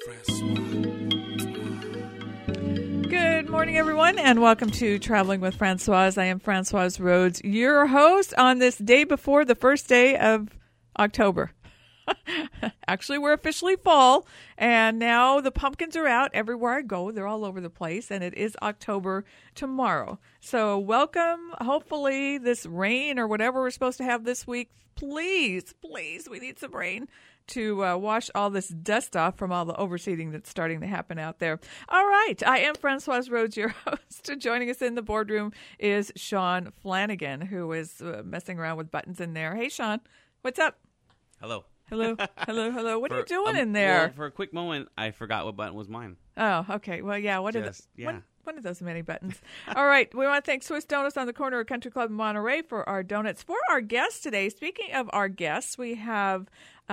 Good morning, everyone, and welcome to Traveling with Francoise. I am Francoise Rhodes, your host on this day before the first day of October. Actually, we're officially fall, and now the pumpkins are out everywhere I go. They're all over the place, and it is October tomorrow. So welcome. Hopefully this rain or whatever we're supposed to have this week, please, we need some rain to wash all this dust off from all the overseeding that's starting to happen out there. All right. I am Francoise Rhodes, your host. Joining us in the boardroom is Sean Flanagan, who is messing around with buttons in there. Hey, Sean, what's up? Hello. Hello. What are you doing in there? Well, for a quick moment, I forgot what button was mine. Oh, okay. Well, yeah. One of those many buttons. All right. We want to thank Swiss Donuts on the corner of Country Club in Monterey for our donuts. For our guests today, speaking of our guests, we have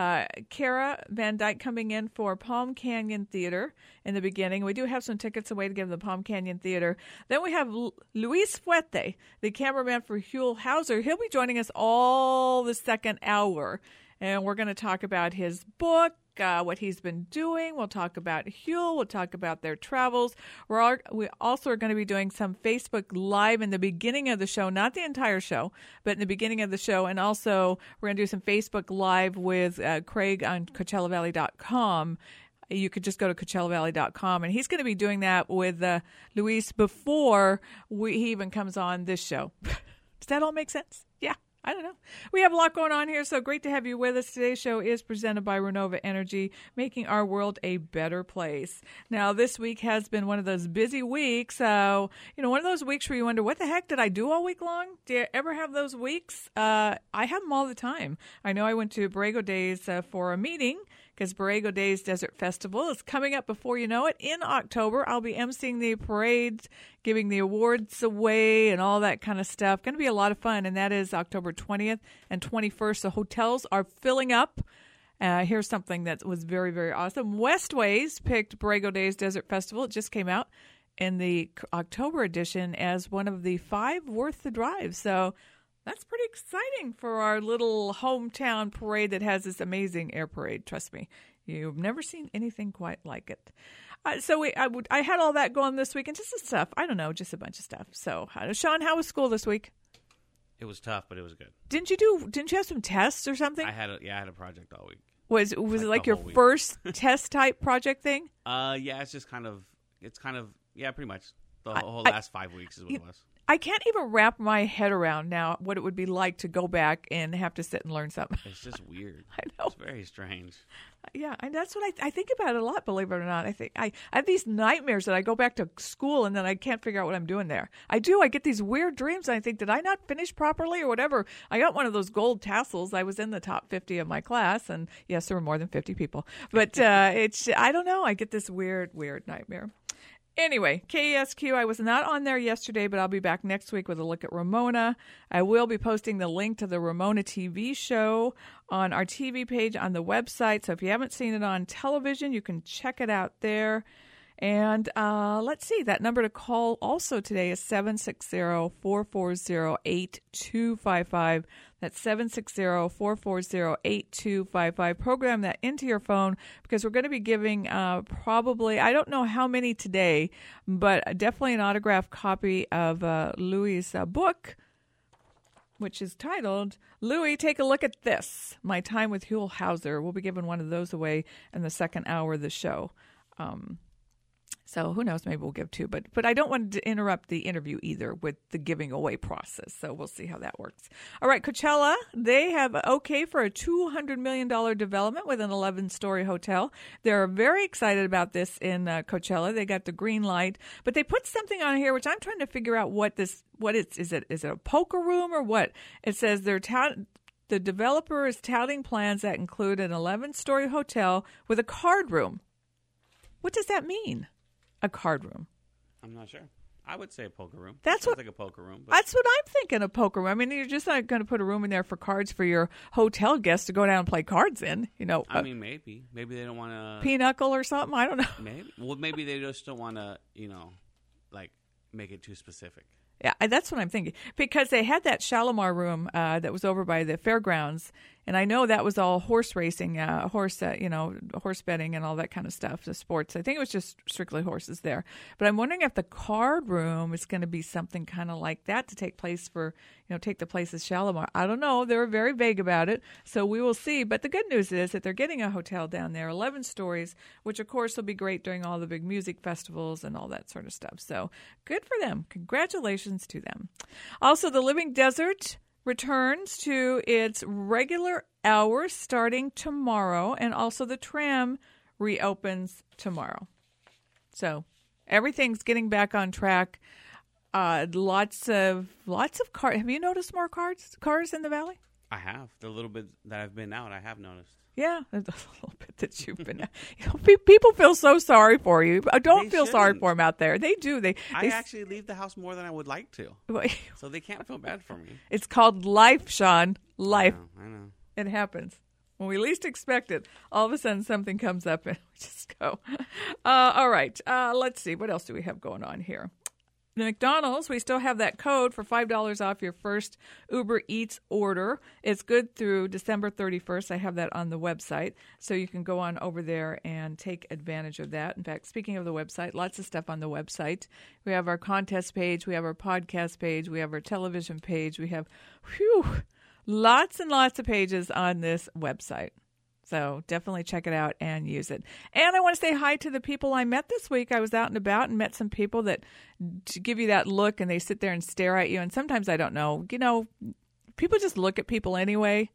Kara Van Dyke coming in for Palm Canyon Theater in the beginning. We do have some tickets away to give the Palm Canyon Theater. Then we have Luis Fuete, the cameraman for Huell Howser. He'll be joining us all the second hour. And we're going to talk about his book, what he's been doing. We'll talk about Huell. We'll talk about their travels. We also are going to be doing some Facebook Live in the beginning of the show, not the entire show, but in the beginning of the show. And also we're going to do some Facebook Live with Craig on CoachellaValley.com. You could just go to CoachellaValley.com, and he's going to be doing that with Luis before he even comes on this show. Does that all make sense? Yeah. I don't know. We have a lot going on here, so great to have you with us. Today's show is presented by Renova Energy, making our world a better place. Now, this week has been one of those busy weeks. So, one of those weeks where you wonder, what the heck did I do all week long? Do you ever have those weeks? I have them all the time. I know I went to Borrego Days for a meeting, because Borrego Days Desert Festival is coming up before you know it. In October, I'll be emceeing the parades, giving the awards away and all that kind of stuff. Going to be a lot of fun, and that is October 20th and 21st. The hotels are filling up. Here's something that was very, very awesome. Westways picked Borrego Days Desert Festival. It just came out in the October edition as one of the 5 worth the drive. So that's pretty exciting for our little hometown parade that has this amazing air parade. Trust me, you've never seen anything quite like it. I had all that going this week and just some stuff. I don't know, just a bunch of stuff. So, Sean, how was school this week? It was tough, but it was good. Didn't you have some tests or something? I had a project all week. Was it like your first test type project thing? Yeah, it's kind of pretty much the whole last 5 weeks is what it was. I can't even wrap my head around now what it would be like to go back and have to sit and learn something. It's just weird. I know. It's very strange. Yeah, and that's what I think about it a lot, believe it or not. I have these nightmares that I go back to school and then I can't figure out what I'm doing there. I get these weird dreams and I think, did I not finish properly or whatever? I got one of those gold tassels. I was in the top 50 of my class, and yes, there were more than 50 people. But I don't know. I get this weird nightmare. Anyway, KESQ, I was not on there yesterday, but I'll be back next week with a look at Ramona. I will be posting the link to the Ramona TV show on our TV page on the website. So if you haven't seen it on television, you can check it out there. And let's see, that number to call also today is 760-440-8255. That's 760-440-8255. Program that into your phone because we're going to be giving probably, I don't know how many today, but definitely an autographed copy of Louis' book, which is titled, Louis, Take a Look at This, My Time with Huell Howser. We'll be giving one of those away in the second hour of the show. So who knows, maybe we'll give 2, but I don't want to interrupt the interview either with the giving away process. So we'll see how that works. All right, Coachella, they have okay for a $200 million development with an 11-story hotel. They're very excited about this in Coachella. They got the green light, but they put something on here, which I'm trying to figure out what it's, is it a poker room or what? It says the developer is touting plans that include an 11-story hotel with a card room. What does that mean? A card room. I'm not sure. I would say a poker room. That's like a poker room. But that's what I'm thinking, a poker room. I mean, you're just not going to put a room in there for cards for your hotel guests to go down and play cards in. I mean, maybe they don't want to pinochle or something. I don't know. Maybe they just don't want to, like make it too specific. Yeah, that's what I'm thinking. Because they had that Shalimar room that was over by the fairgrounds And I know that was all horse racing, horse betting and all that kind of stuff, the sports. I think it was just strictly horses there. But I'm wondering if the card room is going to be something kind of like that to take place take the place of Shalimar. I don't know. They were very vague about it, so we will see. But the good news is that they're getting a hotel down there, 11 stories, which of course will be great during all the big music festivals and all that sort of stuff. So good for them. Congratulations to them. Also, the Living Desert returns to its regular hours starting tomorrow, and also the tram reopens tomorrow. So everything's getting back on track. Lots of cars. Have you noticed more cars in the valley? I have. The little bit that I've been out, I have noticed. Yeah, a little bit that you've been out. People feel so sorry for you. Don't feel sorry for them out there. They do. I actually leave the house more than I would like to. So they can't feel bad for me. It's called life, Sean. Life. I know. It happens. When we least expect it, all of a sudden something comes up and we just go. All right. Let's see. What else do we have going on here? The McDonald's, we still have that code for $5 off your first Uber Eats order. It's good through December 31st. I have that on the website, so you can go on over there and take advantage of that. In fact, speaking of the website, lots of stuff on the website. We have our contest page. We have our podcast page. We have our television page. We have, lots and lots of pages on this website. So definitely check it out and use it. And I want to say hi to the people I met this week. I was out and about and met some people that give you that look and they sit there and stare at you. And sometimes I don't know. People just look at people anyway.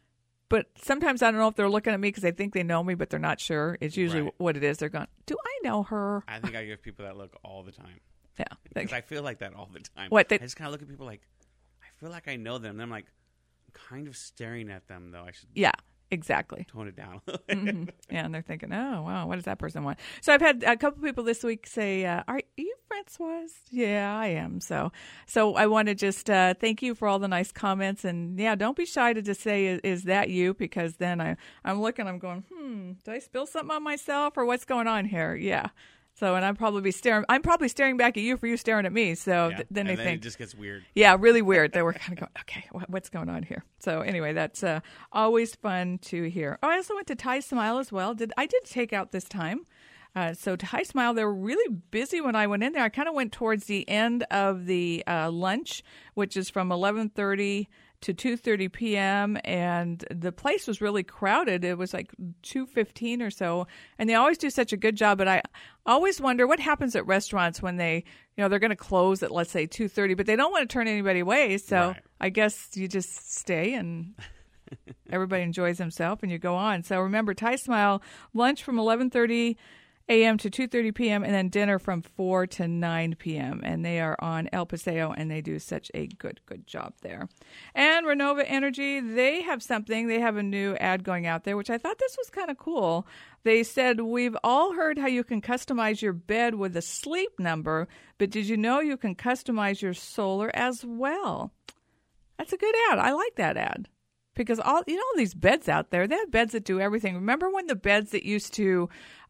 But sometimes I don't know if they're looking at me because they think they know me, but they're not sure. It's usually what it is. They're going, do I know her? I think I give people that look all the time. Yeah. Because I feel like that all the time. What? I just kind of look at people like, I feel like I know them. And I'm like, I'm kind of staring at them, though. I should. Yeah. Exactly. Tone it down. Mm-hmm. Yeah, and they're thinking, oh, wow, what does that person want? So I've had a couple people this week say, are you Francoise? Yeah, I am. So I want to just thank you for all the nice comments. And, yeah, don't be shy to just say, is that you? Because then I'm looking, I'm going, did I spill something on myself or what's going on here? Yeah. So, and I'm probably staring back at you for you staring at me. So then they think it just gets weird. Yeah, really weird. They were kind of going, okay, what's going on here? So anyway, that's always fun to hear. Oh, I also went to Thai Smile as well. I did take out this time. So Thai Smile, they were really busy when I went in there. I kind of went towards the end of the lunch, which is from 11:30 to 2:30 p.m., and the place was really crowded. It was like 2:15 or so, and they always do such a good job. But I always wonder what happens at restaurants when they're going to close at, let's say, 2:30, but they don't want to turn anybody away. So I guess you just stay and everybody enjoys themselves and you go on. So remember, Thai Smile, lunch from 11:30 a.m. to 2:30 p.m. and then dinner from 4 to 9 p.m. And they are on El Paseo, and they do such a good job there. And Renova Energy, they have something. They have a new ad going out there, which I thought this was kind of cool. They said, we've all heard how you can customize your bed with a sleep number, but did you know you can customize your solar as well? That's a good ad. I like that ad. Because all these beds out there, they have beds that do everything. Remember when the beds that used to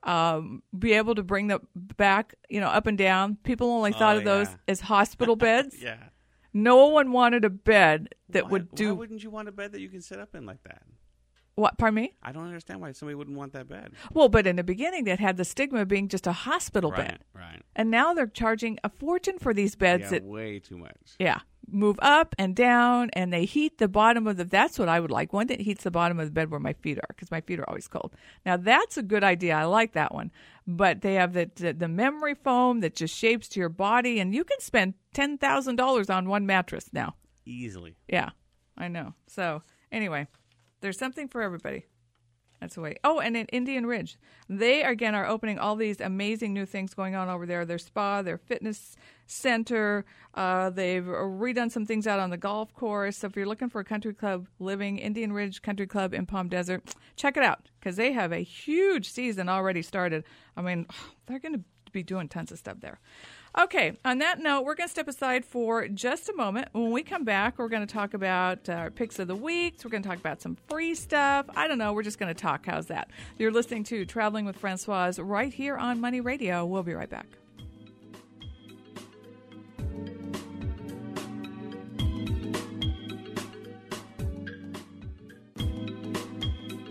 be able to bring the back, up and down, people only thought of those as hospital beds? Yeah. No one wanted a bed that would do. Why wouldn't you want a bed that you can sit up in like that? What? Pardon me? I don't understand why somebody wouldn't want that bed. Well, but in the beginning, that had the stigma of being just a hospital bed. Right. And now they're charging a fortune for these beds. Yeah, way too much. Yeah. Move up and down, and they heat the bottom of that's what I would like. One that heats the bottom of the bed where my feet are, because my feet are always cold. Now, that's a good idea. I like that one. But they have the memory foam that just shapes to your body, and you can spend $10,000 on one mattress now. Easily. Yeah, I know. So, anyway, there's something for everybody. That's the way. Oh, and in Indian Ridge, they, again, are opening all these amazing new things going on over there. Their spa, their fitness center. They've redone some things out on the golf course. So if you're looking for a country club living, Indian Ridge Country Club in Palm Desert, check it out because they have a huge season already started. I mean, they're going to be doing tons of stuff there. Okay, on that note, we're going to step aside for just a moment. When we come back, we're going to talk about our picks of the week. We're going to talk about some free stuff. I don't know. We're just going to talk. How's that? You're listening to Traveling with Francoise right here on Money Radio. We'll be right back.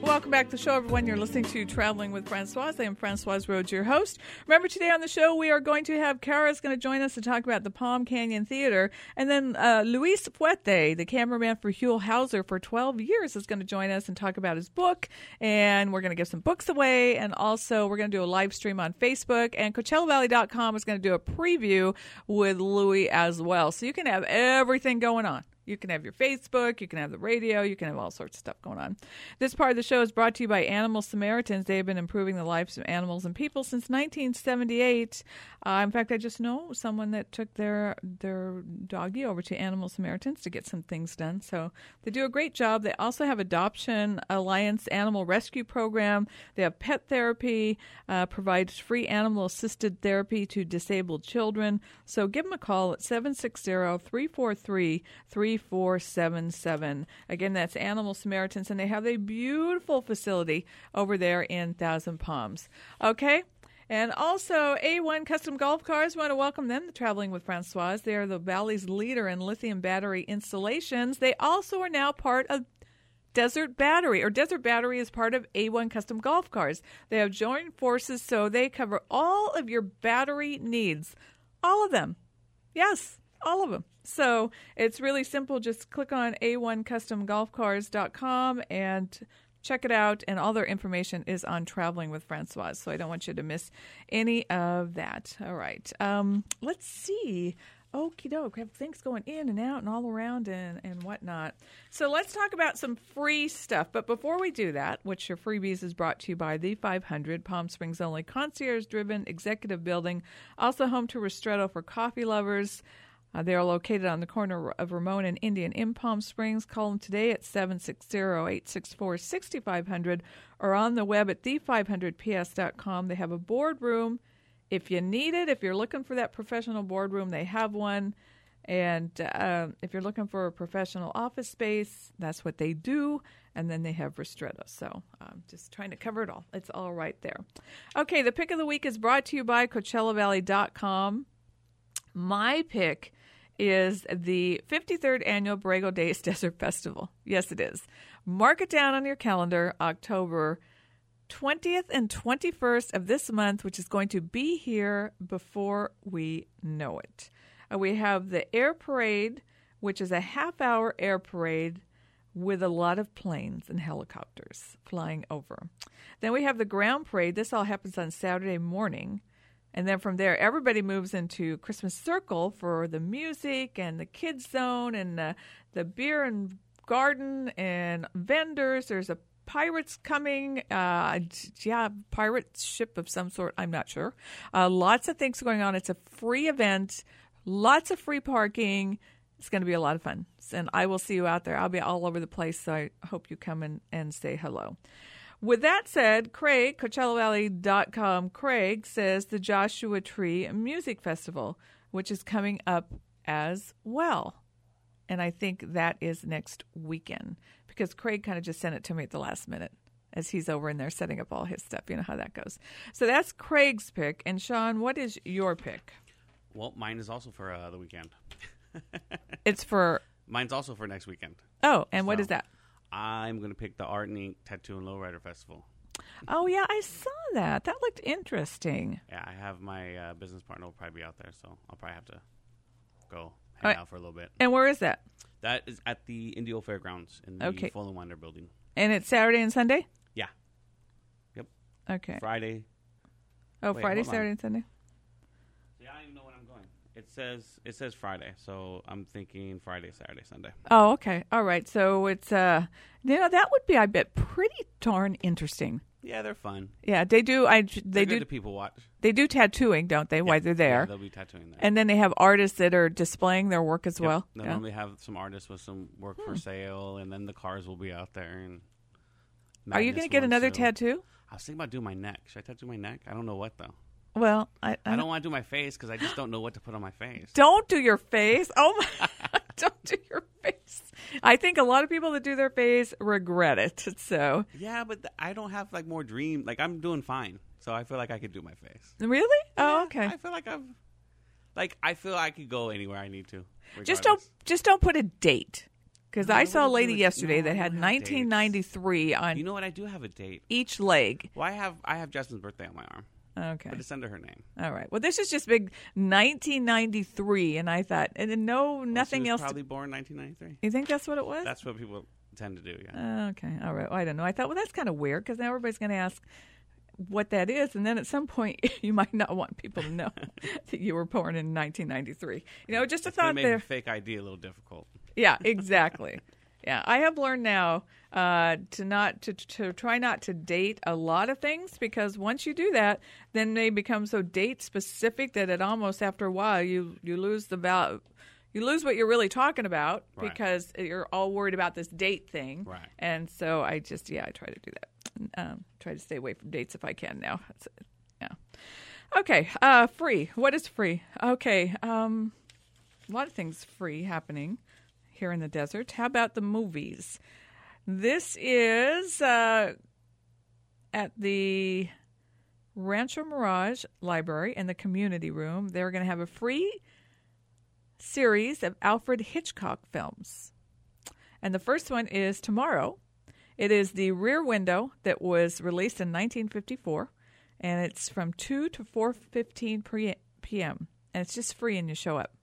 welcome back to the show, everyone. You're listening to Traveling with Francoise. I am Francoise Rhodes, your host. Remember, today on the show, we are going to have Kara's going to join us to talk about the Palm Canyon Theater. And then Luis Fuete, the cameraman for Huell Hauser for 12 years, is going to join us and talk about his book. And we're going to give some books away. And also, we're going to do a live stream on Facebook. And CoachellaValley.com is going to do a preview with Louis as well. So you can have everything going on. You can have your Facebook, you can have the radio, you can have all sorts of stuff going on. This part of the show is brought to you by Animal Samaritans. They have been improving the lives of animals and people since 1978. In fact, I just know someone that took their doggie over to Animal Samaritans to get some things done. So they do a great job. They also have Adoption Alliance Animal Rescue Program. They have pet therapy, provides free animal-assisted therapy to disabled children. So give them a call at 760-343-3477. Again, that's Animal Samaritans, and they have a beautiful facility over there in Thousand Palms. Okay? And also, A1 Custom Golf Cars, we want to welcome them to Traveling with Francoise. They are the Valley's leader in lithium battery installations. They also are now part of Desert Battery, or Desert Battery is part of A1 Custom Golf Cars. They have joined forces, so they cover all of your battery needs. All of them. Yes, all of them. So it's really simple. Just click on a1customgolfcars.com and check it out. And all their information is on Traveling with Francoise. So I don't want you to miss any of that. All right. Let's see. Okie doke. We have things going in and out and all around and whatnot. So let's talk about some free stuff. But before we do that, which your freebies is brought to you by the 500 Palm Springs only concierge-driven executive building, also home to Ristretto for coffee lovers. They are located on the corner of Ramon and Indian in Palm Springs. Call them today at 760-864-6500 or on the web at the500ps.com. They have a boardroom. If you need it, if you're looking for that professional boardroom, they have one. And if you're looking for a professional office space, that's what they do. And then they have Ristretto. So just trying to cover it all. It's all right there. Okay, the pick of the week is brought to you by CoachellaValley.com. My pick is the 53rd Annual Borrego Days Desert Festival. Yes, it is. Mark it down on your calendar, October 20th and 21st of this month, which is going to be here before we know it. We have the air parade, which is a half-hour air parade with a lot of planes and helicopters flying over. Then we have the ground parade. This all happens on Saturday morning. And then from there, everybody moves into Christmas Circle for the music and the kids zone and the beer and garden and vendors. There's a pirates coming. Pirate ship of some sort. I'm not sure. Lots of things going on. It's a free event. Lots of free parking. It's going to be a lot of fun. And I will see you out there. I'll be all over the place, so I hope you come and say hello. With that said, Craig, CoachellaValley.com, Craig says the Joshua Tree Music Festival, which is coming up as well. And I think that is next weekend because Craig kind of just sent it to me at the last minute as he's over in there setting up all his stuff. You know how that goes. So that's Craig's pick. And Sean, what is your pick? Well, mine is also for the weekend. It's for... Mine's also for next weekend. Oh, and what is that? I'm going to pick the Art and Ink Tattoo and Lowrider Festival. Oh, yeah, I saw that. That looked interesting. Yeah, I have my business partner will probably be out there, so I'll probably have to go hang out for a little bit. And where is that? That is at the Indio Fairgrounds in the Full and Winder building. And it's Saturday and Sunday? Yeah. Yep. Okay. Friday. Oh, Friday, Saturday, and Sunday? Yeah, I don't even know when I'm going. It says Friday, so I'm thinking Friday, Saturday, Sunday. Oh, okay. All right. So it's that would be, I bet, pretty darn interesting. Yeah, they're fun. Yeah, they do. They do. Good to people watch. They do tattooing, don't they? Yeah. While they're there, yeah, they'll be tattooing there. And then they have artists that are displaying their work as well. They'll normally have some artists with some work for sale, and then the cars will be out there. And are you going to get another tattoo? I was thinking about doing my neck. Should I tattoo my neck? I don't know what though. Well, I don't want to do my face because I just don't know what to put on my face. Don't do your face. Oh my! Don't do your face. I think a lot of people that do their face regret it. So yeah, but I don't have like more dream. Like I'm doing fine, so I feel like I could do my face. Really? Yeah, oh, okay. I feel like I feel I could go anywhere I need to. Regardless. Just don't put a date. Because I saw a lady yesterday that had 1993 on. You know what? I do have a date. Each leg. Well, I have Justin's birthday on my arm. Okay. But it's under her name. All right. Well, this is just big 1993, and I thought, and nothing she was else. Probably born 1993. You think that's what it was? That's what people tend to do. Yeah. Okay. All right. Well, I don't know. I thought, well, that's kind of weird because now everybody's going to ask what that is, and then at some point you might not want people to know that you were born in 1993. Just a thought there. Make fake ID a little difficult. Yeah. Exactly. Yeah, I have learned now to try not to date a lot of things, because once you do that, then they become so date specific that it almost, after a while, you lose the value. You lose what you're really talking about, right, because you're all worried about this date thing. Right. And so I try to do that. Try to stay away from dates if I can now. Yeah. Okay. Free. What is free? Okay. A lot of things free happening here in the desert. How about the movies? This is at the Rancho Mirage Library in the community room. They're going to have a free series of Alfred Hitchcock films. And the first one is tomorrow. It is The Rear Window, that was released in 1954, and it's from 2 to 4:15 p.m. And it's just free, and you show up.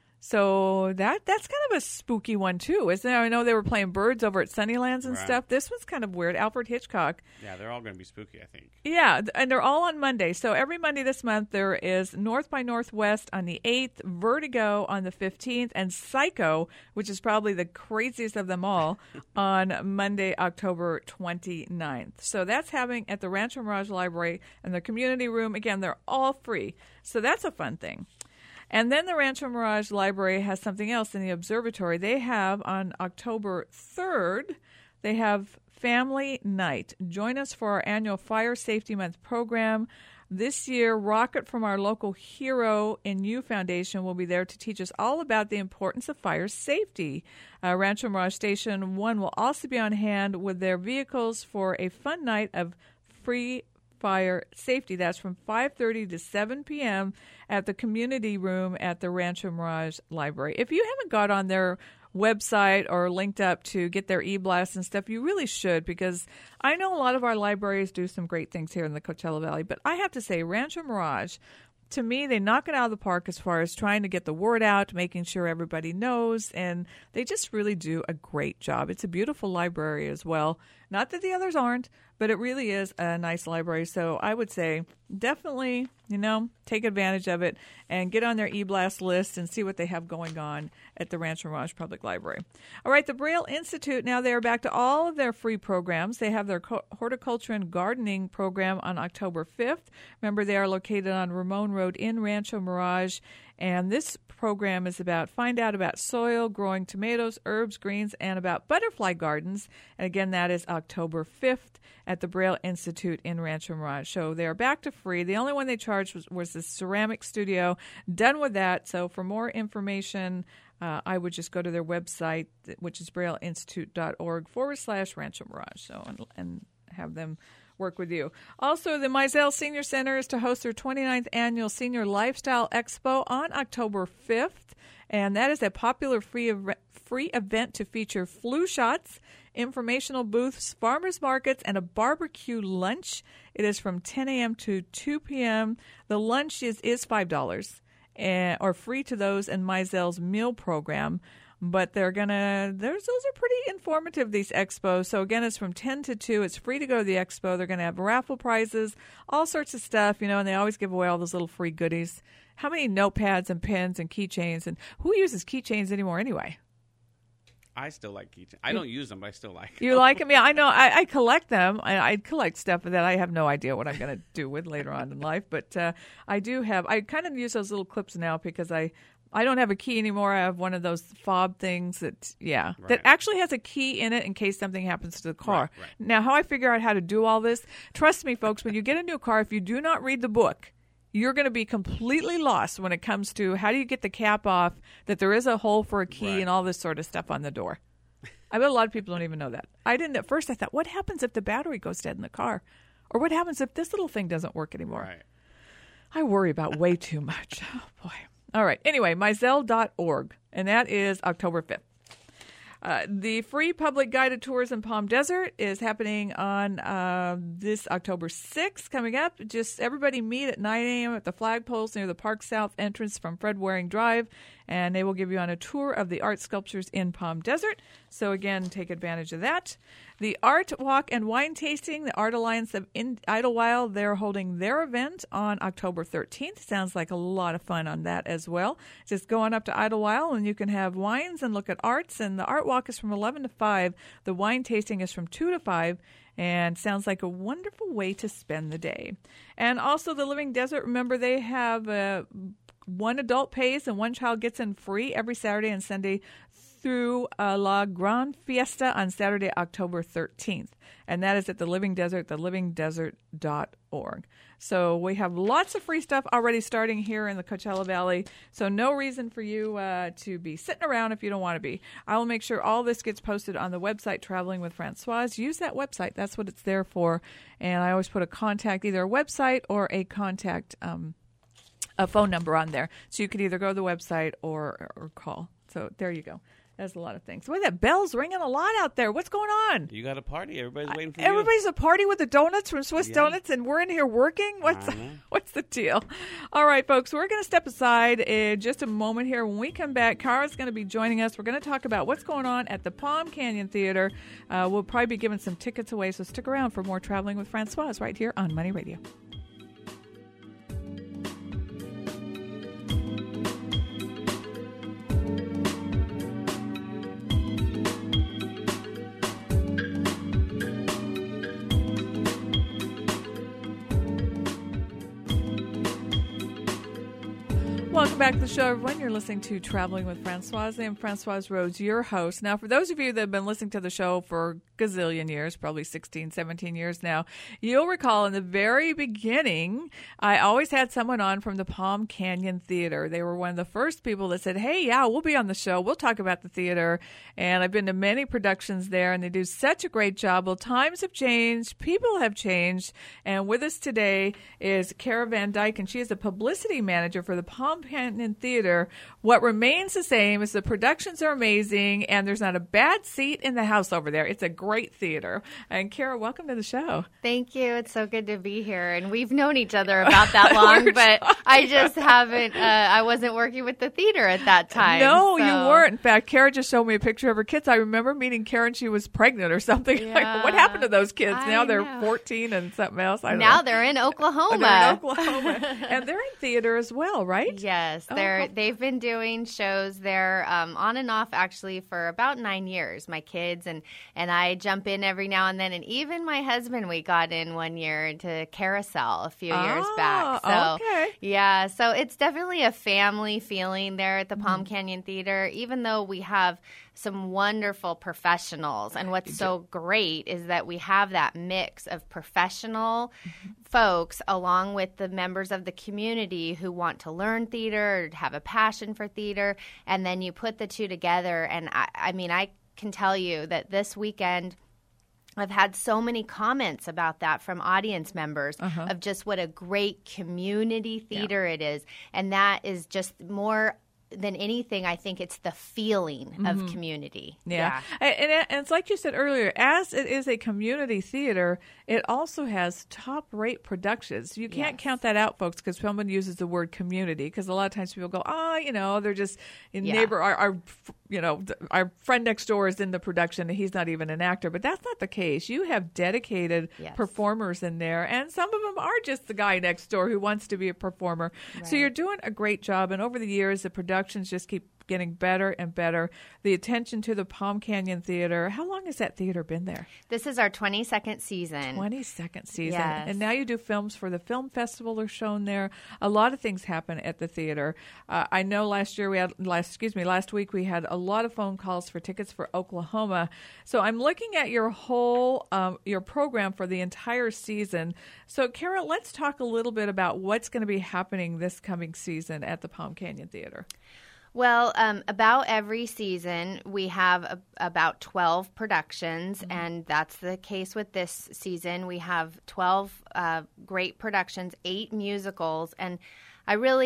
So that's kind of a spooky one, too, isn't it? I know they were playing birds over at Sunnylands and stuff. This one's kind of weird. Alfred Hitchcock. Yeah, they're all going to be spooky, I think. Yeah, and they're all on Monday. So every Monday this month, there is North by Northwest on the 8th, Vertigo on the 15th, and Psycho, which is probably the craziest of them all, on Monday, October 29th. So that's happening at the Rancho Mirage Library and the community room. Again, they're all free. So that's a fun thing. And then the Rancho Mirage Library has something else in the observatory. They have on October 3rd, they have Family Night. Join us for our annual Fire Safety Month program. This year, Rocket from our local Hero in You Foundation will be there to teach us all about the importance of fire safety. Rancho Mirage Station 1 will also be on hand with their vehicles for a fun night of free fire safety. That's from 5:30 to 7 p.m. at the community room at the Rancho Mirage Library. If you haven't got on their website or linked up to get their e-blasts and stuff, you really should, because I know a lot of our libraries do some great things here in the Coachella Valley, but I have to say Rancho Mirage, to me, they knock it out of the park as far as trying to get the word out, making sure everybody knows, and they just really do a great job. It's a beautiful library as well. Not that the others aren't, but it really is a nice library. So I would say definitely, take advantage of it and get on their e-blast list and see what they have going on at the Rancho Mirage Public Library. All right, the Braille Institute, now they are back to all of their free programs. They have their horticulture and gardening program on October 5th. Remember, they are located on Ramon Road in Rancho Mirage. And this program is find out about soil, growing tomatoes, herbs, greens, and about butterfly gardens. And again, that is October 5th at the Braille Institute in Rancho Mirage. So they are back to free. The only one they charged was the ceramic studio. Done with that. So for more information, I would just go to their website, which is brailleinstitute.org/Rancho Mirage. So and have them work with you. Also, the Mizell Senior Center is to host their 29th annual Senior Lifestyle Expo on October 5th, and that is a popular free event to feature flu shots, informational booths, farmers markets, and a barbecue lunch. It is from 10 a.m. to 2 p.m. The lunch is $5 or free to those in Mizell's meal program. But those are pretty informative, these expos. So again, it's from 10 to 2. It's free to go to the expo. They're going to have raffle prizes, all sorts of stuff, and they always give away all those little free goodies. How many notepads and pens and keychains? And who uses keychains anymore anyway? I still like keychains. I don't use them, but I still like them. You like them? Yeah, I know. I collect them. I collect stuff that I have no idea what I'm going to do with later on in life. But I kind of use those little clips now because I don't have a key anymore. I have one of those fob things that actually has a key in it in case something happens to the car. Right. Now, how I figure out how to do all this, trust me, folks, when you get a new car, if you do not read the book, you're going to be completely lost when it comes to how do you get the cap off, that there is a hole for a key and all this sort of stuff on the door. I bet a lot of people don't even know that. I didn't at first. I thought, what happens if the battery goes dead in the car? Or what happens if this little thing doesn't work anymore? Right. I worry about way too much. Oh, boy. All right. Anyway, Mizell.org, and that is October 5th. The free public guided tours in Palm Desert is happening on this October 6th coming up. Just everybody meet at 9 a.m. at the flagpoles near the Park South entrance from Fred Waring Drive, and they will give you on a tour of the art sculptures in Palm Desert. So again, take advantage of that. The Art Walk and Wine Tasting, the Art Alliance of Idlewild, they're holding their event on October 13th. Sounds like a lot of fun on that as well. Just go on up to Idlewild and you can have wines and look at arts. And the Art Walk is from 11 to 5. The wine tasting is from 2 to 5. And sounds like a wonderful way to spend the day. And also the Living Desert, remember they have one adult pays and one child gets in free every Saturday and Sunday through La Gran Fiesta on Saturday, October 13th. And that is at the Living Desert, thelivingdesert.org. So we have lots of free stuff already starting here in the Coachella Valley. So no reason for you to be sitting around if you don't want to be. I will make sure all this gets posted on the website, Traveling with Francoise. Use that website. That's what it's there for. And I always put a contact, either a website or a contact a phone number on there. So you could either go to the website or call. So there you go. There's a lot of things. Boy, that bell's ringing a lot out there. What's going on? You got a party. Everybody's waiting for you. Everybody's a party with the donuts from Swiss Donuts, and we're in here working? What's the deal? All right, folks, we're going to step aside in just a moment here. When we come back, Kara's going to be joining us. We're going to talk about what's going on at the Palm Canyon Theater. We'll probably be giving some tickets away, so stick around for more Traveling with Francoise right here on Money Radio. Welcome back to the show, everyone. You're listening to Traveling with Francoise. I am Francoise Rhodes, your host. Now, for those of you that have been listening to the show for a gazillion years, probably 16, 17 years now, you'll recall in the very beginning, I always had someone on from the Palm Canyon Theater. They were one of the first people that said, hey, yeah, we'll be on the show. We'll talk about the theater. And I've been to many productions there, and they do such a great job. Well, times have changed. People have changed. And with us today is Kara Van Dyke, and she is a publicity manager for the Palm Canyon Theater. What remains the same is the productions are amazing, and there's not a bad seat in the house over there. It's a great theater. And Kara, welcome to the show. Thank you. It's so good to be here. And we've known each other about that long, but I just haven't, I wasn't working with the theater at that time. No, so. You weren't. In fact, Kara just showed me a picture of her kids. I remember meeting Kara and she was pregnant or something. Yeah. Like, what happened to those kids? Now they're 14 and something else. I don't know. They're in Oklahoma. They're in Oklahoma. And they're in theater as well, right? Yes. They've been doing shows there on and off actually for about 9 years. My kids and I jump in every now and then. And even my husband, we got in one year into Carousel a few years back. So, okay. Yeah. So it's definitely a family feeling there at the Palm Canyon Theater, even though we have some wonderful professionals. And what's so great is that we have that mix of professional folks along with the members of the community who want to learn theater or have a passion for theater. And then you put the two together. And I mean, I can tell you that this weekend I've had so many comments about that from audience members of just what a great community theater it is. And that is just more than anything, I think it's the feeling of community. Yeah. And it's like you said earlier, as it is a community theater, it also has top-rate productions. You can't count that out, folks, because someone uses the word community, because a lot of times people go, they're just neighbor, our friend next door is in the production and he's not even an actor. But that's not the case. You have dedicated performers in there, and some of them are just the guy next door who wants to be a performer. Right. So you're doing a great job, and over the years, the productions just keep getting better and better. The attention to the Palm Canyon Theater. How long has that theater been there? This is our 22nd season. 22nd season. Yes. And now you do films for the film festival are shown there. A lot of things happen at the theater. I know last week we had a lot of phone calls for tickets for Oklahoma. So I'm looking at your whole, your program for the entire season. So Kara, let's talk a little bit about what's going to be happening this coming season at the Palm Canyon Theater. Well, about every season, we have about 12 productions, and that's the case with this season. We have 12 great productions, 8 musicals, and I really have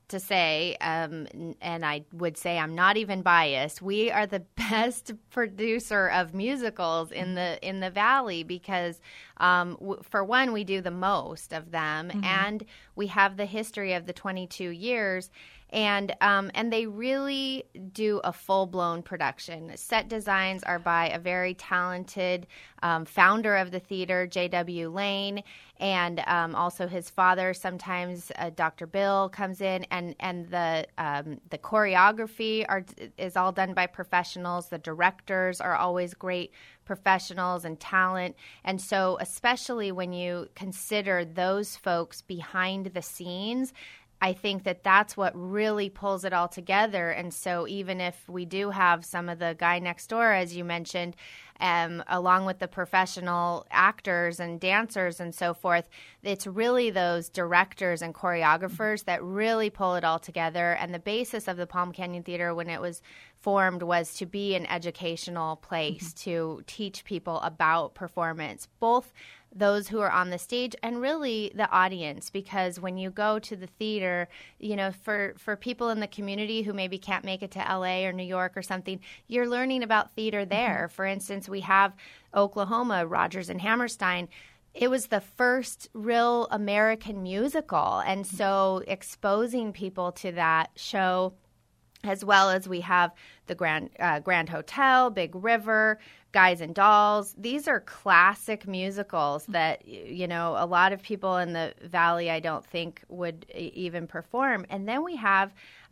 to say, and I would say I'm not even biased, we are the best producer of musicals in the Valley because, for one, we do the most of them, and we have the history of the 22 years. And they really do a full-blown production. Set designs are by a very talented founder of the theater, J.W. Lane, and also his father. Sometimes Dr. Bill comes in, and the choreography is all done by professionals. The directors are always great professionals and talent. And so especially when you consider those folks behind the scenes, I think that that's what really pulls it all together. And so even if we do have some of the guy next door, as you mentioned, along with the professional actors and dancers and so forth, it's really those directors and choreographers that really pull it all together. And the basis of the Palm Canyon Theater when it was formed was to be an educational place to teach people about performance, both those who are on the stage and really the audience, because when you go to the theater, you know, for people in the community who maybe can't make it to LA or New York or something, you're learning about theater there. For instance, we have Oklahoma, Rodgers and Hammerstein. It was the first real American musical, and so exposing people to that show, as well as we have the Grand Hotel, Big River, Guys and Dolls. These are classic musicals that, you know, a lot of people in the Valley I don't think would even perform. And then we have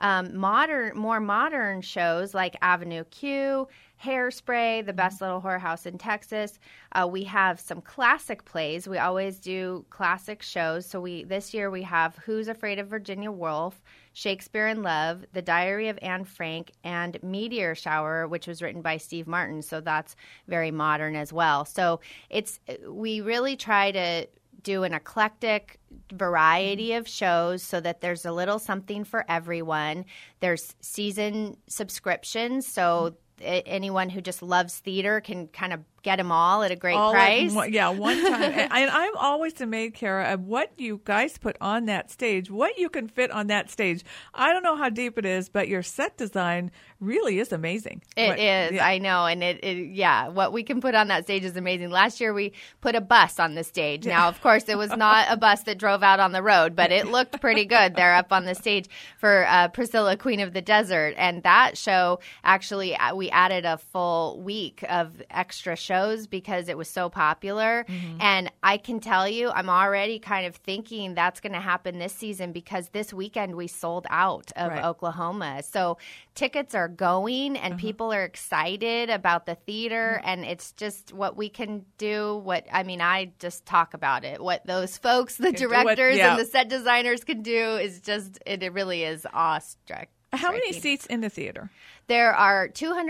more modern shows like Avenue Q, Hairspray, The Best Little Whorehouse in Texas. We have some classic plays. We always do classic shows. So this year we have Who's Afraid of Virginia Woolf, Shakespeare in Love, The Diary of Anne Frank, and Meteor Shower, which was written by Steve Martin. So that's very modern as well. So we really try to do an eclectic variety of shows so that there's a little something for everyone. There's season subscriptions, so anyone who just loves theater can kind of get them all at a great price. One time. And I'm always amazed, Kara, of what you guys put on that stage, what you can fit on that stage. I don't know how deep it is, but your set design really is amazing. It is. Yeah. I know. And what we can put on that stage is amazing. Last year we put a bus on the stage. Now, of course, it was not a bus that drove out on the road, but it looked pretty good there up on the stage for Priscilla, Queen of the Desert. And that show, actually, we added a full week of extra shows because it was so popular. And I can tell you, I'm already kind of thinking that's going to happen this season because this weekend we sold out of Oklahoma. So tickets are going and people are excited about the theater, and it's just what we can do. I just talk about it. What those folks, the directors and the set designers can do is just, it really is awestruck. How many seats in the theater? There are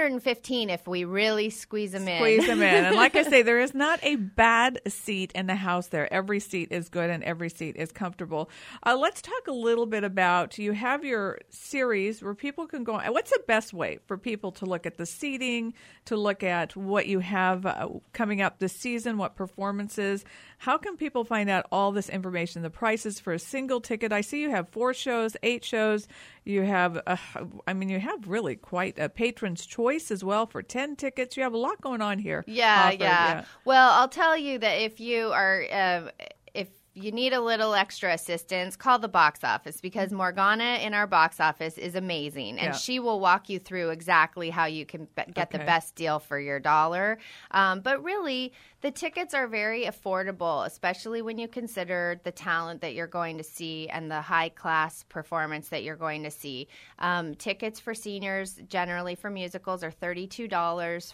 215 if we really squeeze them in. And like I say, there is not a bad seat in the house there. Every seat is good and every seat is comfortable. Let's talk a little bit about, you have your series where people can go. What's the best way for people to look at the seating, to look at what you have coming up this season, what performances? How can people find out all this information, the prices for a single ticket? I see you have 4 shows, 8 shows. You have, you have really quite a patron's choice as well for 10 tickets. You have a lot going on here. Yeah. Well, I'll tell you that if you are, if you need a little extra assistance, call the box office, because Morgana in our box office is amazing, and she will walk you through exactly how you can get the best deal for your dollar. But really, the tickets are very affordable, especially when you consider the talent that you're going to see and the high-class performance that you're going to see. Tickets for seniors, generally for musicals, are $32.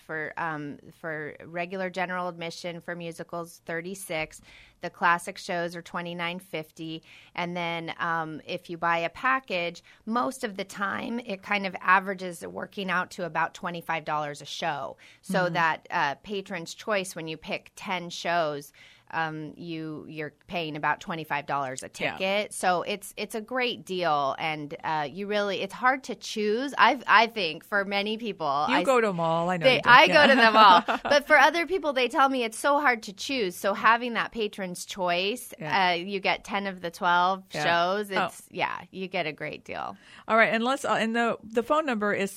For regular general admission for musicals, $36. The classic shows are $29.50. And then if you buy a package, most of the time it kind of averages working out to about $25 a show. So that patron's choice, when you pick 10 shows, you're paying about $25 a ticket. So it's a great deal, and it's hard to choose. I think for many people, you go to them all. I know I go to them all, but for other people, they tell me it's so hard to choose. So having that patron's choice, you get 10 of the 12 shows. You get a great deal. All right, and the phone number is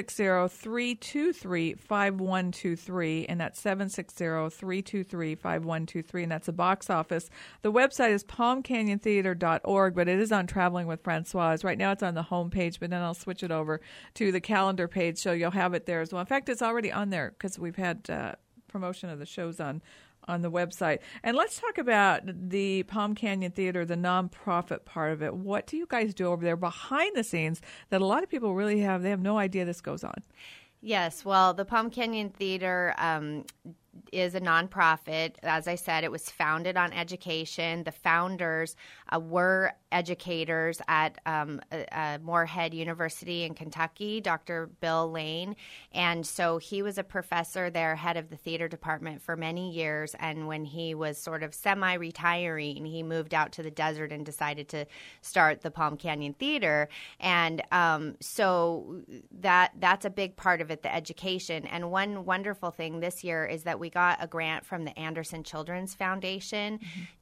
760-323-5123, and that's 760-323-5123, and that's a box office. The website is palmcanyontheater.org, but it is on Traveling with Francois. Right now it's on the home page, but then I'll switch it over to the calendar page, so you'll have it there as well. In fact, it's already on there because we've had promotion of the shows on the website. And let's talk about the Palm Canyon Theater, the nonprofit part of it. What do you guys do over there behind the scenes that a lot of people they have no idea this goes on? Yes, well, the Palm Canyon Theater is a nonprofit. As I said, it was founded on education. The founders were educators at Moorhead University in Kentucky, Dr. Bill Lane. And so he was a professor there, head of the theater department for many years. And when he was sort of semi-retiring, he moved out to the desert and decided to start the Palm Canyon Theater. And so that's a big part of it, the education. And one wonderful thing this year is that we got a grant from the Anderson Children's Foundation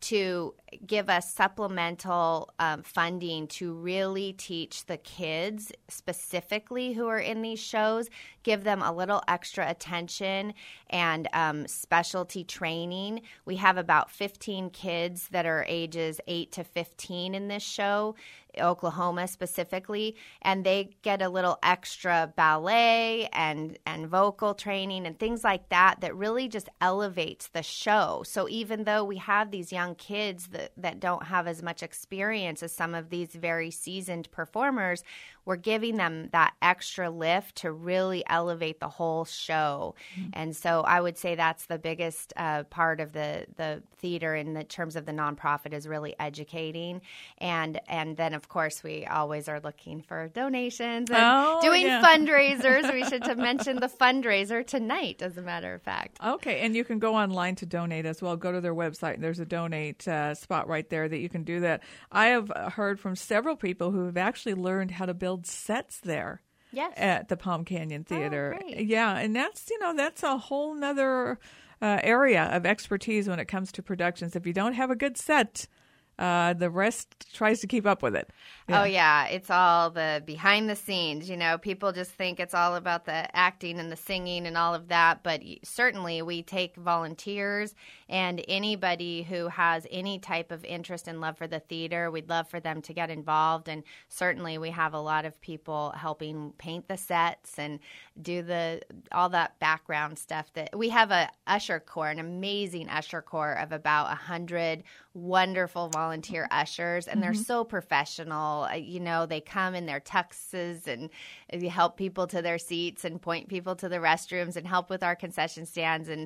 to give us supplemental funding to really teach the kids specifically who are in these shows, give them a little extra attention and specialty training. We have about 15 kids that are ages 8 to 15 in this show, Oklahoma specifically, and they get a little extra ballet and vocal training and things like that really just elevates the show. So even though we have these young kids that don't have as much experience as some of these very seasoned performers, we're giving them that extra lift to really elevate the whole show. And so I would say that's the biggest part of the theater in the terms of the nonprofit is really educating. And then, of course, we always are looking for donations and doing fundraisers. We should mention the fundraiser tonight, as a matter of fact. Okay, and you can go online to donate as well. Go to their website, and there's a donate spot right there that you can do that. I have heard from several people who have actually learned how to build sets there. Yes. At the Palm Canyon Theater. Oh, great. Yeah, and that's a whole nother area of expertise when it comes to productions. If you don't have a good set, the rest tries to keep up with it. Yeah. Oh, yeah. It's all the behind the scenes. People just think it's all about the acting and the singing and all of that. But certainly we take volunteers and anybody who has any type of interest and love for the theater. We'd love for them to get involved. And certainly we have a lot of people helping paint the sets and do all that background stuff. That we have an usher corps, an amazing usher corps of about 100 wonderful volunteer ushers, and they're so professional. They come in their tuxes and help people to their seats and point people to the restrooms and help with our concession stands. And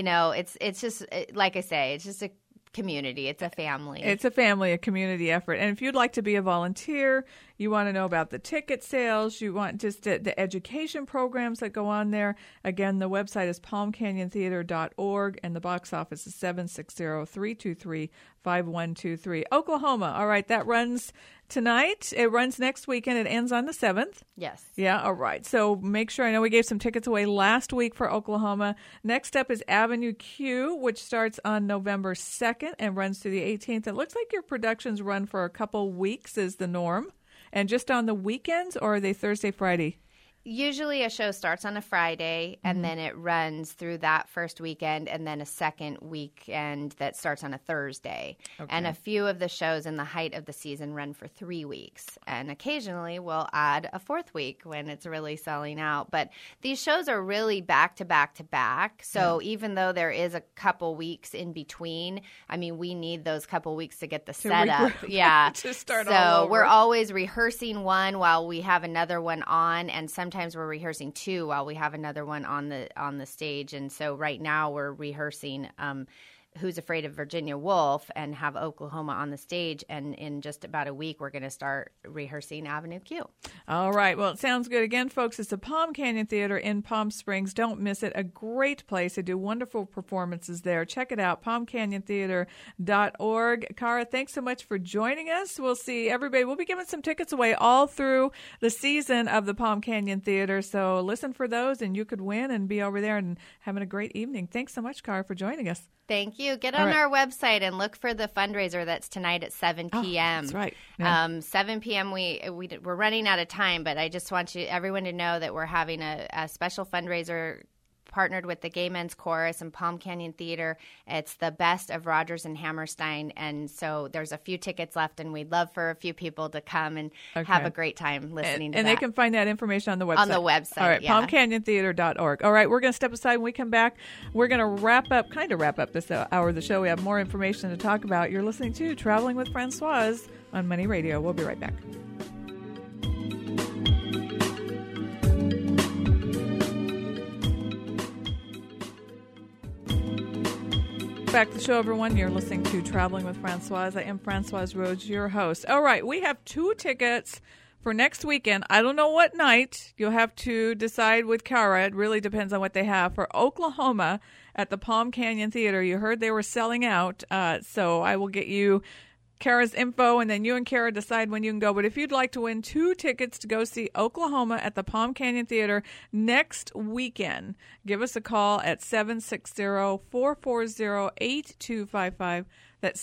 it's just like I say, it's just a community. It's a family. It's a family, a community effort. And if you'd like to be a volunteer, you want to know about the ticket sales, you want just the education programs that go on there, again, the website is palmcanyontheater.org, and the box office is 760-323-5123. Oklahoma. All right, that runs tonight. It runs next weekend. It ends on the 7th. Yes. Yeah, all right. So make sure, I know we gave some tickets away last week for Oklahoma. Next up is Avenue Q, which starts on November 2nd and runs through the 18th. It looks like your productions run for a couple weeks is the norm. And just on the weekends, or are they Thursday, Friday? Usually a show starts on a Friday, and then it runs through that first weekend, and then a second weekend that starts on a Thursday. Okay. And a few of the shows in the height of the season run for 3 weeks. And occasionally we'll add a fourth week when it's really selling out. But these shows are really back to back to back. So even though there is a couple weeks in between, I mean, we need those couple weeks to get the setup. Yeah. To start all over. So we're always rehearsing one while we have another one on, and sometimes we're rehearsing two while we have another one on the stage. And so right now we're rehearsing Who's Afraid of Virginia Woolf and have Oklahoma on the stage. And in just about a week, we're going to start rehearsing Avenue Q. All right. Well, it sounds good. Again, folks, it's the Palm Canyon Theater in Palm Springs. Don't miss it. A great place. They do wonderful performances there. Check it out, palmcanyontheater.org. Cara, thanks so much for joining us. We'll see everybody. We'll be giving some tickets away all through the season of the Palm Canyon Theater. So listen for those, and you could win and be over there and having a great evening. Thanks so much, Cara, for joining us. Thank you. Get on our website and look for the fundraiser that's tonight at 7 p.m. Oh, that's right. Yeah. 7 p.m. We're running out of time, but I just want everyone to know that we're having a special fundraiser partnered with the Gay Men's Chorus and Palm Canyon Theater. It's the best of Rodgers and Hammerstein, and so there's a few tickets left, and we'd love for a few people to come and have a great time listening to that. And they can find that information on the website. On the website, all right, palmcanyontheater.org. All right, we're going to step aside. When we come back, we're going to wrap up this hour of the show. We have more information to talk about. You're listening to Traveling with Francoise on Money Radio. We'll be right back. Back to the show, everyone. You're listening to Traveling with Francoise. I am Francoise Rhodes, your host. All right, we have 2 tickets for next weekend. I don't know what night. You'll have to decide with Cara. It really depends on what they have. For Oklahoma at the Palm Canyon Theater. You heard they were selling out, so I will get you Cara's info, and then you and Cara decide when you can go. But if you'd like to win 2 tickets to go see Oklahoma at the Palm Canyon Theater next weekend, give us a call at 760-440-8255. That's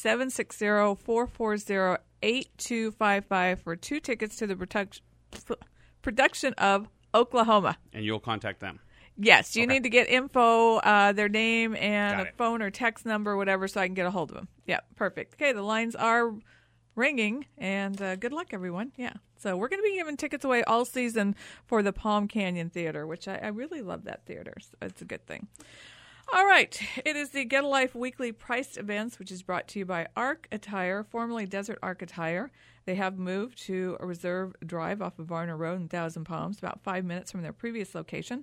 760-440-8255 for 2 tickets to the production of Oklahoma. And you'll contact them. Yes, you need to get info, their name and a phone or text number, whatever, so I can get a hold of them. Yeah, perfect. Okay, the lines are ringing, and good luck, everyone. Yeah, so we're going to be giving tickets away all season for the Palm Canyon Theater, which I really love that theater. So it's a good thing. All right, it is the Get a Life weekly priced events, which is brought to you by Arc Attire, formerly Desert Arc Attire. They have moved to a reserve drive off of Varner Road in Thousand Palms, about 5 minutes from their previous location.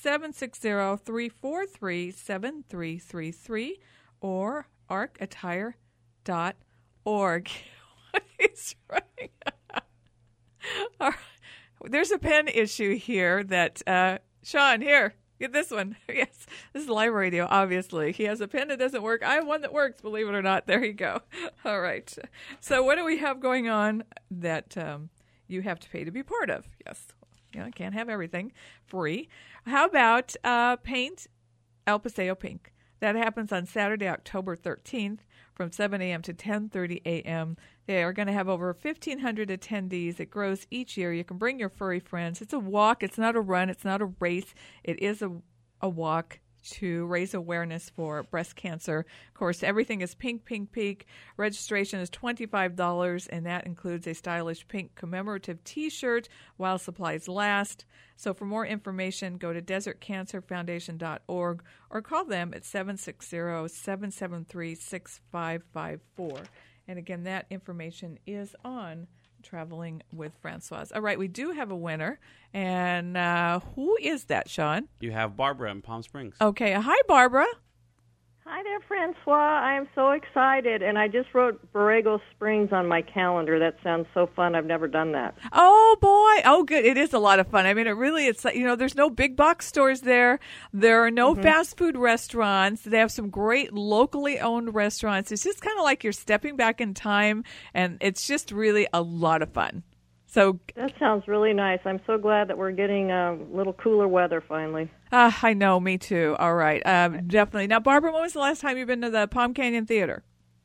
760-343-7333 or arcattire.org. What is writing? All right. There's a pen issue here that, Sean, here. Get this one. Yes, this is live radio, obviously. He has a pen that doesn't work. I have one that works, believe it or not. There you go. All right. So what do we have going on that you have to pay to be part of? Yes. I can't have everything free. How about Paint El Paseo Pink? That happens on Saturday, October 13th from 7 a.m. to 10:30 a.m. They are going to have over 1,500 attendees. It grows each year. You can bring your furry friends. It's a walk. It's not a run. It's not a race. It is a walk to raise awareness for breast cancer. Of course, everything is pink, pink, pink. Registration is $25, and that includes a stylish pink commemorative T-shirt while supplies last. So for more information, go to desertcancerfoundation.org or call them at 760-773-6554. And again, that information is on Traveling with Francoise. All right, we do have a winner. And who is that, Sean? You have Barbara in Palm Springs. Okay. Hi, Barbara. Hi there, Francois. I am so excited, and I just wrote Borrego Springs on my calendar. That sounds so fun. I've never done that. Oh, boy. Oh, good. It is a lot of fun. I mean, it's there's no big box stores there. There are no fast food restaurants. They have some great locally owned restaurants. It's just kind of like you're stepping back in time, and it's just really a lot of fun. So that sounds really nice. I'm so glad that we're getting a little cooler weather finally. I know, me too. All right, definitely. Now, Barbara, when was the last time you've been to the Palm Canyon Theater?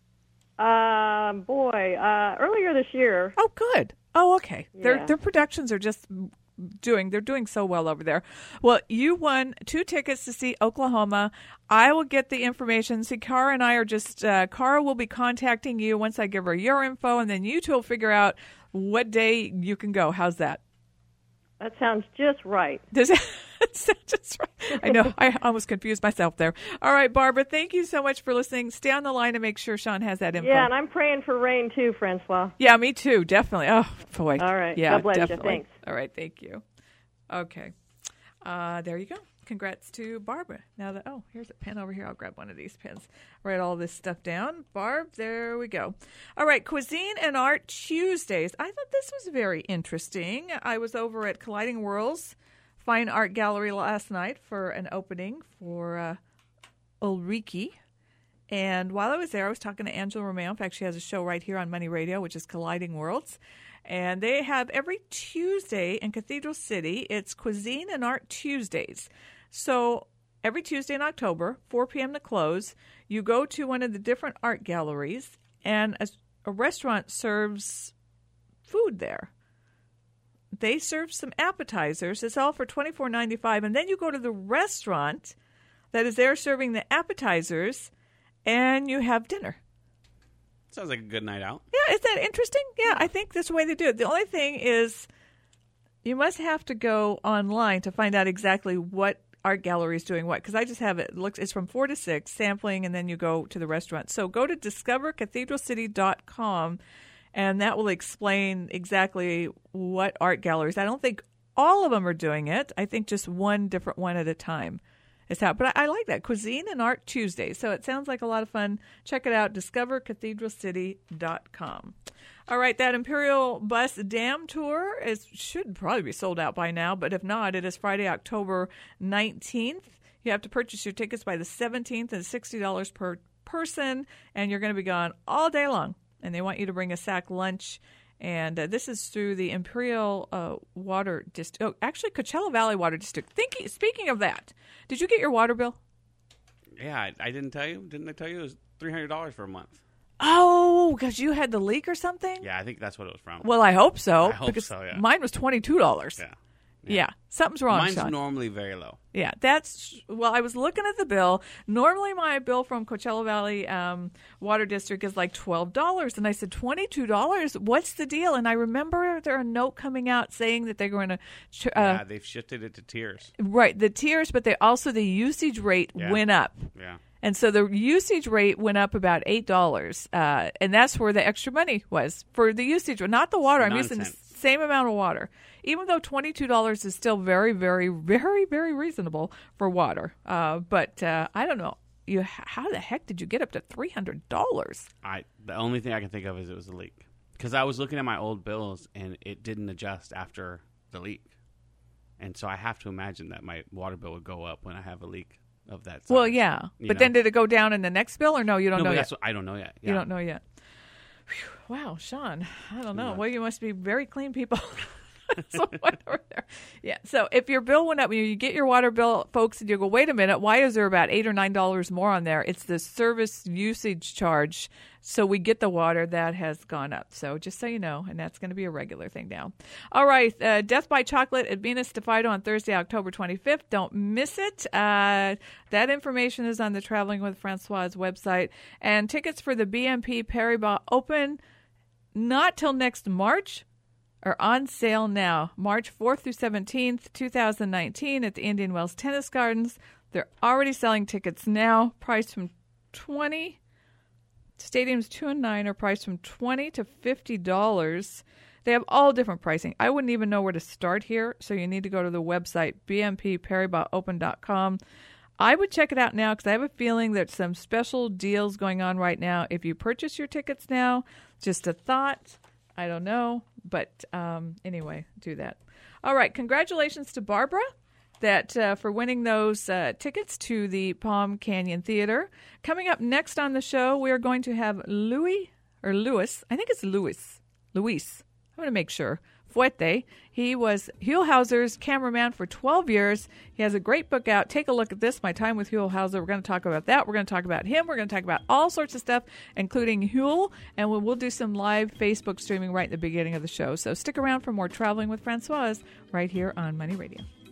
Earlier this year. Oh, good. Oh, okay. Yeah. Their productions are just they're doing so well over there. Well, you won 2 tickets to see Oklahoma. I will get the information. See, Cara and I are just Cara will be contacting you once I give her your info, and then you two will figure out what day you can go. How's that? That sounds just right. Does it sound just right? I know. I almost confused myself there. All right, Barbara, thank you so much for listening. Stay on the line and make sure Sean has that info. Yeah, and I'm praying for rain too, Francois. Yeah, me too. Definitely. Oh, boy. All right. Yeah, God bless definitely. you. Thanks. All right. Thank you. Okay. There you go. congrats to Barbara. Now that, here's a pen over here. I'll grab one of these pens. Write all this stuff down. Barb, there we go. All right, Cuisine and Art Tuesdays. I thought this was very interesting. I was over at Colliding Worlds Fine Art Gallery last night for an opening for Ulrike. And while I was there, I was talking to Angela Romeo. In fact, she has a show right here on Money Radio, which is Colliding Worlds. And they have every Tuesday in Cathedral City, it's Cuisine and Art Tuesdays. So every Tuesday in October, 4 p.m. to close, you go to one of the different art galleries, and a restaurant serves food there. They serve some appetizers. It's all for $24.95. And then you go to the restaurant that is there serving the appetizers, and you have dinner. Sounds like a good night out. Yeah, is that interesting? Yeah, I think that's the way they do it. The only thing is you must have to go online to find out exactly what art gallery is doing what, because I just have it. It's from 4 to 6, sampling, and then you go to the restaurant. So go to discovercathedralcity.com, and that will explain exactly what art galleries. I don't think all of them are doing it. I think just one different one at a time. But I like that, Cuisine and Art Tuesday. So it sounds like a lot of fun. Check it out, discovercathedralcity.com. All right, that Imperial Bus Dam Tour should probably be sold out by now, but if not, it is Friday, October 19th. You have to purchase your tickets by the 17th, and $60 per person, and you're going to be gone all day long. And they want you to bring a sack lunch. And this is through the Imperial Water District. Oh, actually, Coachella Valley Water District. Speaking of that, did you get your water bill? Yeah, I didn't tell you. Didn't I tell you it was $300 for a month? Oh, because you had the leak or something? Yeah, I think that's what it was from. Well, I hope so. I hope so, yeah. Mine was $22. Yeah. Something's wrong, Mine's Sean. normally very low. Yeah, I was looking at the bill. Normally my bill from Coachella Valley Water District is like $12. And I said, $22? What's the deal? And I remember there a note coming out saying that they're going to... yeah, they've shifted it to tiers. Right, the tiers, but the usage rate went up. Yeah. And so the usage rate went up about $8. And that's where the extra money was for the usage, not the water. I'm using the same amount of water. Even though $22 is still very, very, very, very reasonable for water. But I don't know. How the heck did you get up to $300? The only thing I can think of is it was a leak. Because I was looking at my old bills, and it didn't adjust after the leak. And so I have to imagine that my water bill would go up when I have a leak of that size. Well, yeah. But then did it go down in the next bill, or no? You don't know yet? I don't know yet. Yeah. You don't know yet. Whew, wow, Sean. I don't know. Well, you must be very clean people. So whatever there. Yeah. So if your bill went up, you get your water bill, folks, and you go, wait a minute, why is there about $8 or $9 more on there? It's the service usage charge. So we get the water that has gone up. So just so you know, and that's going to be a regular thing now. All right. Death by Chocolate at Venus de Fido on Thursday, October 25th. Don't miss it. That information is on the Traveling with Francois website. And tickets for the BNP Paribas Open, not till next March, are on sale now, March 4th through 17th, 2019 at the Indian Wells Tennis Gardens. They're already selling tickets now, priced from $20. Stadiums 2 and 9 are priced from $20 to $50. They have all different pricing. I wouldn't even know where to start here, so you need to go to the website, bnpparibasopen.com. I would check it out now because I have a feeling there's some special deals going on right now. If you purchase your tickets now, just a thought. I don't know, but anyway, do that. All right, congratulations to Barbara for winning those tickets to the Palm Canyon Theater. Coming up next on the show, we are going to have Louis. I think it's Luis. I'm going to make sure. Fuete. He was Huell Hauser's cameraman for 12 years. He has a great book out. Take a look at this, My Time with Huell Hauser. We're going to talk about that. We're going to talk about him. We're going to talk about all sorts of stuff, including Huell. And we'll do some live Facebook streaming right at the beginning of the show. So stick around for more Traveling with Francois right here on Money Radio.